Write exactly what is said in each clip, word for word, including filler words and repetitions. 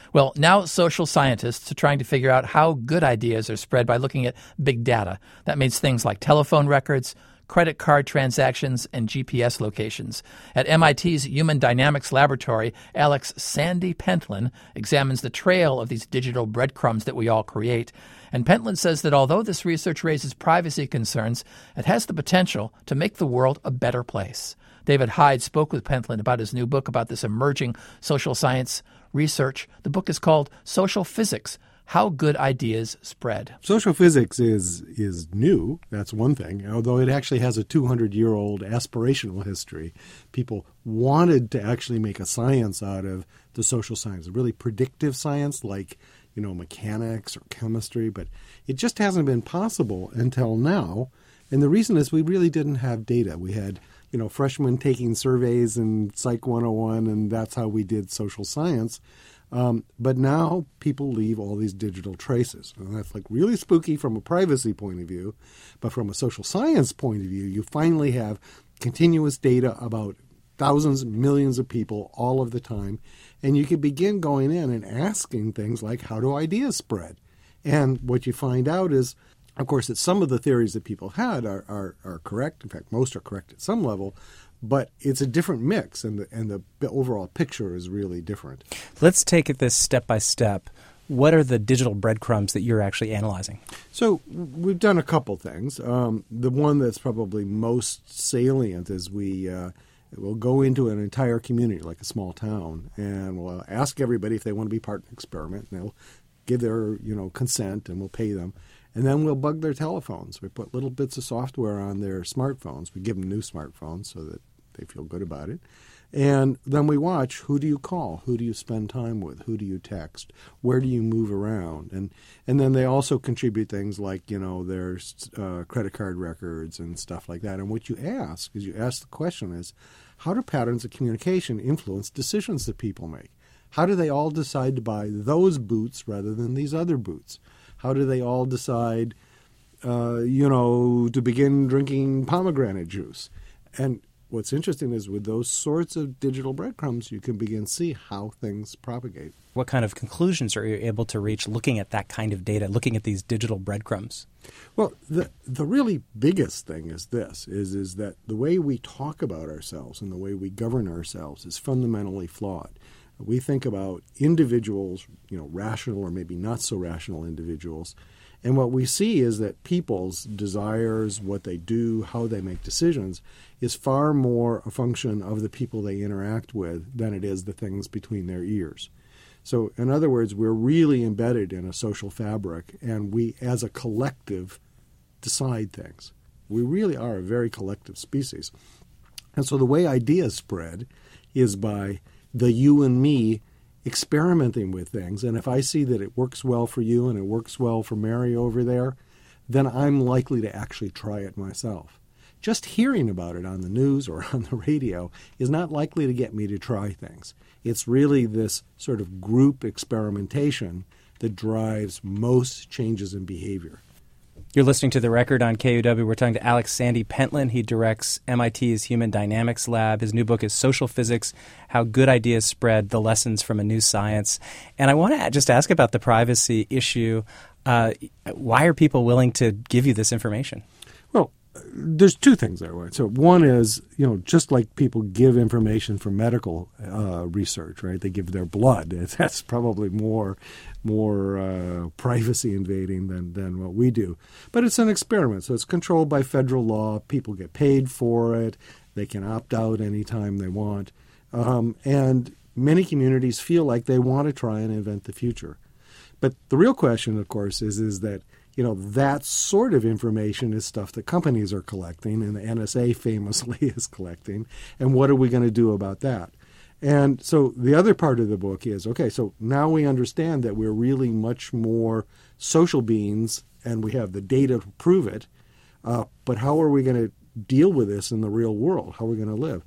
Well, now social scientists are trying to figure out how good ideas are spread by looking at big data. That means things like telephone records, credit card transactions, and G P S locations. At M I T's Human Dynamics Laboratory, Alex Sandy Pentland examines the trail of these digital breadcrumbs that we all create. And Pentland says that although this research raises privacy concerns, it has the potential to make the world a better place. David Hyde spoke with Pentland about his new book about this emerging social science research. The book is called Social Physics: How Good Ideas Spread. Social physics is is new, that's one thing, although it actually has a two hundred year old aspirational history. People wanted to actually make a science out of the social science, a really predictive science like, you know, mechanics or chemistry, but it just hasn't been possible until now. And the reason is we really didn't have data. We had, you know, freshmen taking surveys in Psych one oh one, and that's how we did social science. Um, but now people leave all these digital traces. And that's like really spooky from a privacy point of view. But from a social science point of view, you finally have continuous data about thousands, millions of people all of the time. And you can begin going in and asking things like, how do ideas spread? And what you find out is, of course, that some of the theories that people had are, are, are correct. In fact, most are correct at some level. But it's a different mix, and the, and the overall picture is really different. Let's take it this step by step. What are the digital breadcrumbs that you're actually analyzing? So we've done a couple things. Um, the one that's probably most salient is we uh, we'll go into an entire community, like a small town, and we'll ask everybody if they want to be part of an experiment. And they'll give their you know consent, and we'll pay them. And then we'll bug their telephones. We put little bits of software on their smartphones. We give them new smartphones so that they feel good about it. And then we watch, who do you call? Who do you spend time with? Who do you text? Where do you move around? And and then they also contribute things like, you know, their uh, credit card records and stuff like that. And what you ask is you ask the question is, how do patterns of communication influence decisions that people make? How do they all decide to buy those boots rather than these other boots? How do they all decide, uh, you know, to begin drinking pomegranate juice? And what's interesting is with those sorts of digital breadcrumbs, you can begin to see how things propagate. What kind of conclusions are you able to reach looking at that kind of data, looking at these digital breadcrumbs? Well, the the really biggest thing is this, is, is that the way we talk about ourselves and the way we govern ourselves is fundamentally flawed. We think about individuals, you know, rational or maybe not so rational individuals. And what we see is that people's desires, what they do, how they make decisions, is far more a function of the people they interact with than it is the things between their ears. So, in other words, we're really embedded in a social fabric, and we, as a collective, decide things. We really are a very collective species. And so the way ideas spread is by the you and me experimenting with things. And if I see that it works well for you and it works well for Mary over there, then I'm likely to actually try it myself. Just hearing about it on the news or on the radio is not likely to get me to try things. It's really this sort of group experimentation that drives most changes in behavior. You're listening to The Record on K U W. We're talking to Alex Sandy Pentland. He directs M I T's Human Dynamics Lab. His new book is Social Physics: How Good Ideas Spread, The Lessons from a New Science. And I want to just ask about the privacy issue. Uh, why are people willing to give you this information? Well, there's two things there. Right? So one is, you know, just like people give information for medical uh, research, right? They give their blood. That's probably more more uh, privacy invading than, than what we do. But it's an experiment, so it's controlled by federal law. People get paid for it. They can opt out anytime they want. Um, and many communities feel like they want to try and invent the future. But the real question, of course, is, is that you know, that sort of information is stuff that companies are collecting, and the N S A famously is collecting. And what are we going to do about that? And so the other part of the book is, okay, so now we understand that we're really much more social beings, and we have the data to prove it. Uh, but how are we going to deal with this in the real world? How are we going to live?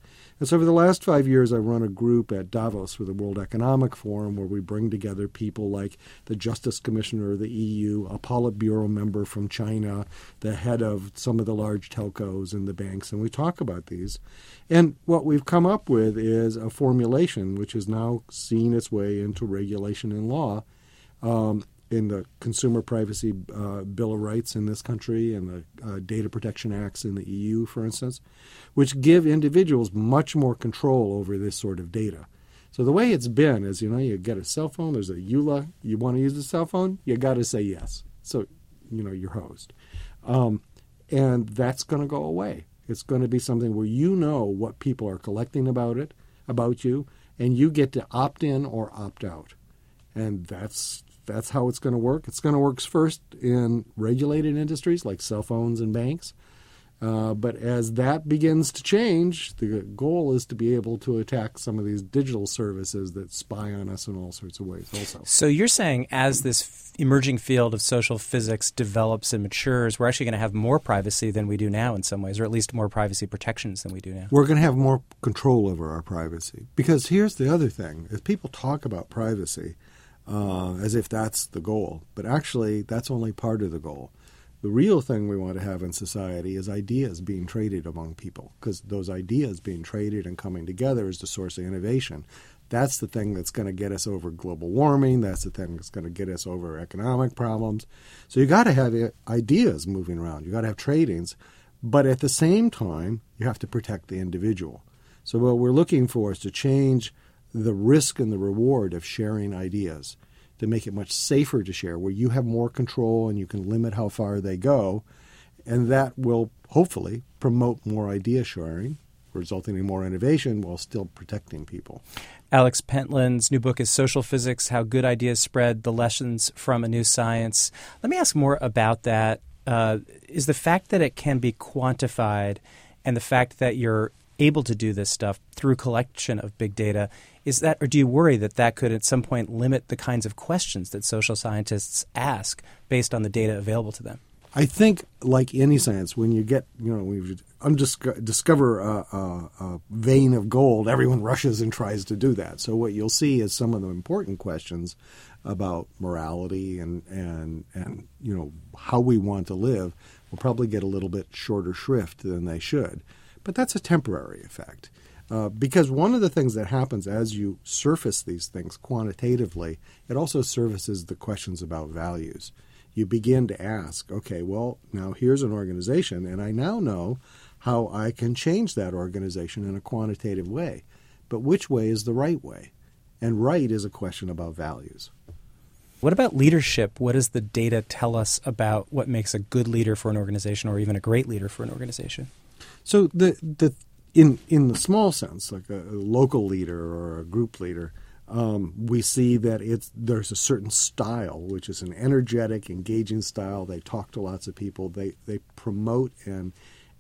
And so for the last five years, I run a group at Davos for the World Economic Forum where we bring together people like the Justice Commissioner of the E U, a Politburo member from China, the head of some of the large telcos and the banks, and we talk about these. And what we've come up with is a formulation which has now seen its way into regulation and law um, in the Consumer Privacy uh, Bill of Rights in this country and the uh, Data Protection Acts in the E U, for instance, which give individuals much more control over this sort of data. So the way it's been is, you know, you get a cell phone, there's a E U L A, you want to use the cell phone, you got to say yes. So, you know, your host. Um, and that's going to go away. It's going to be something where you know what people are collecting about it, about you, and you get to opt in or opt out. And that's that's how it's going to work. It's going to work first in regulated industries like cell phones and banks. Uh, but as that begins to change, the goal is to be able to attack some of these digital services that spy on us in all sorts of ways also. So you're saying as this f- emerging field of social physics develops and matures, we're actually going to have more privacy than we do now in some ways, or at least more privacy protections than we do now. We're going to have more control over our privacy. Because here's the other thing. As people talk about privacy uh, as if that's the goal, but actually that's only part of the goal. The real thing we want to have in society is ideas being traded among people, because those ideas being traded and coming together is the source of innovation. That's the thing that's going to get us over global warming. That's the thing that's going to get us over economic problems. So you got to have ideas moving around. You got to have tradings. But at the same time, you have to protect the individual. So what we're looking for is to change the risk and the reward of sharing ideas, to make it much safer to share, where you have more control and you can limit how far they go. And that will hopefully promote more idea sharing, resulting in more innovation while still protecting people. Alex Pentland's new book is Social Physics, How Good Ideas Spread, The Lessons from a New Science. Let me ask more about that. Uh, is the fact that it can be quantified and the fact that you're able to do this stuff through collection of big data, is that, or do you worry that that could at some point limit the kinds of questions that social scientists ask based on the data available to them? I think, like any science, when you get, you know, we undisco- discover a, a, a vein of gold, everyone rushes and tries to do that. So what you'll see is some of the important questions about morality and, and, and you know, how we want to live will probably get a little bit shorter shrift than they should. But that's a temporary effect. Uh, because one of the things that happens as you surface these things quantitatively, it also surfaces the questions about values. You begin to ask, okay, well, now here's an organization, and I now know how I can change that organization in a quantitative way. But which way is the right way? And right is a question about values. What about leadership? What does the data tell us about what makes a good leader for an organization or even a great leader for an organization? So the the in in the small sense, like a, a local leader or a group leader, um, we see that it's there's a certain style, which is an energetic, engaging style. They talk to lots of people. They they promote and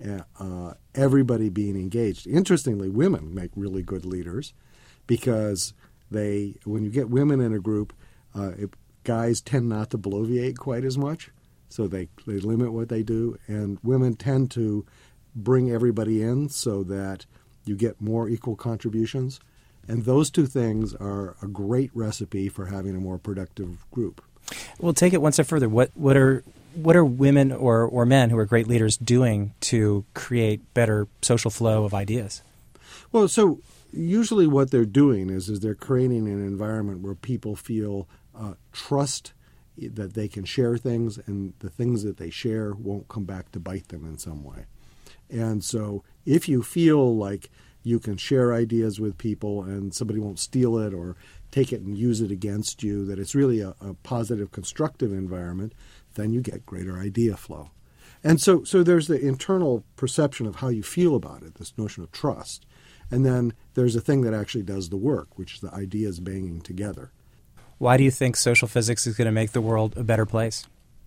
uh, everybody being engaged. Interestingly, women make really good leaders because they when you get women in a group, uh, it, guys tend not to bloviate quite as much, so they they limit what they do, and women tend to bring everybody in so that you get more equal contributions. And those two things are a great recipe for having a more productive group. Well, take it one step further. What what are what are women or, or men who are great leaders doing to create better social flow of ideas? Well, so usually what they're doing is, is they're creating an environment where people feel uh, trust that they can share things, and the things that they share won't come back to bite them in some way. And so if you feel like you can share ideas with people and somebody won't steal it or take it and use it against you, that it's really a, a positive, constructive environment, then you get greater idea flow. And so, so there's the internal perception of how you feel about it, this notion of trust. And then there's a thing that actually does the work, which is the ideas banging together. Why do you think social physics is going to make the world a better place?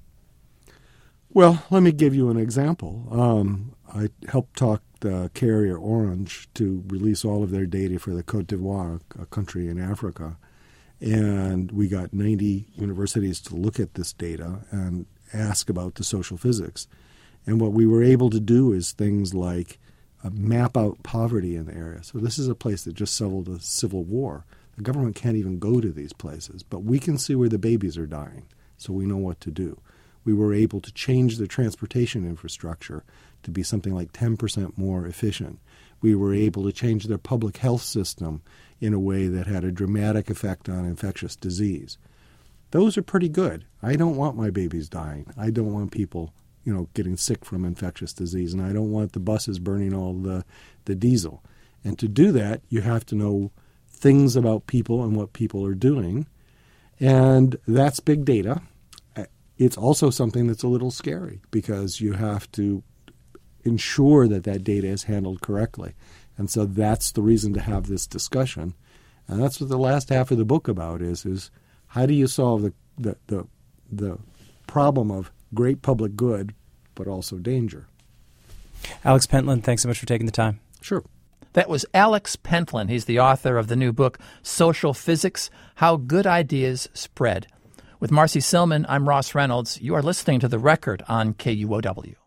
Well, let me give you an example. Um, I helped talk the carrier Orange to release all of their data for the Côte d'Ivoire, a country in Africa. And we got ninety universities to look at this data and ask about the social physics. And what we were able to do is things like uh, map out poverty in the area. So this is a place that just settled a civil war. The government can't even go to these places, but we can see where the babies are dying, so we know what to do. We were able to change the transportation infrastructure to be something like ten percent more efficient. We were able to change their public health system in a way that had a dramatic effect on infectious disease. Those are pretty good. I don't want my babies dying. I don't want people, you know, getting sick from infectious disease, and I don't want the buses burning all the, the diesel. And to do that, you have to know things about people and what people are doing, and that's big data. It's also something that's a little scary because you have to ensure that that data is handled correctly. And so that's the reason to have this discussion. And that's what the last half of the book about is, is how do you solve the, the, the, the problem of great public good but also danger? Alex Pentland, thanks so much for taking the time. Sure. That was Alex Pentland. He's the author of the new book, Social Physics, How Good Ideas Spread. With Marcy Silman, I'm Ross Reynolds. You are listening to The Record on K U O W.